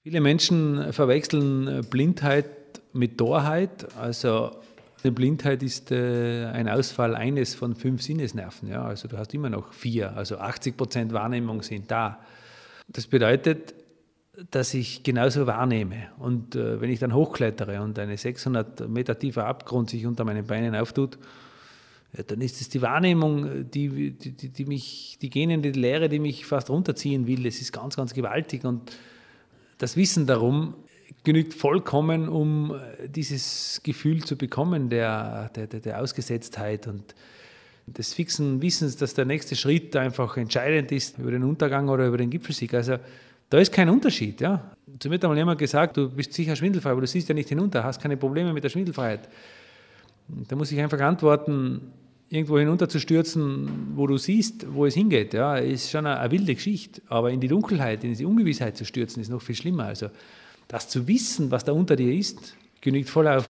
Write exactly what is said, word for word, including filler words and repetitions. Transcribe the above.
Viele Menschen verwechseln Blindheit mit Torheit. Also die Blindheit ist äh, ein Ausfall eines von fünf Sinnesnerven. Ja? Also du hast immer noch vier, also achtzig Prozent Wahrnehmung sind da. Das bedeutet, dass ich genauso wahrnehme. Und äh, wenn ich dann hochklettere und eine sechshundert Meter tiefer Abgrund sich unter meinen Beinen auftut, ja, dann ist es die Wahrnehmung, die, die, die, die mich, die gähnende Leere, die mich fast runterziehen will. Es ist ganz, ganz gewaltig. Und das Wissen darum genügt vollkommen, um dieses Gefühl zu bekommen der, der, der Ausgesetztheit und des fixen Wissens, dass der nächste Schritt einfach entscheidend ist über den Untergang oder über den Gipfelsieg. Also da ist kein Unterschied. Ja. Zu mir hat einmal jemand gesagt, du bist sicher schwindelfrei, aber du siehst ja nicht hinunter, hast keine Probleme mit der Schwindelfreiheit. Da muss ich einfach antworten, irgendwo hinunterzustürzen, wo du siehst, wo es hingeht, ja, ist schon eine, eine wilde Geschichte. Aber in die Dunkelheit, in die Ungewissheit zu stürzen, ist noch viel schlimmer. Also das zu wissen, was da unter dir ist, genügt voll auf.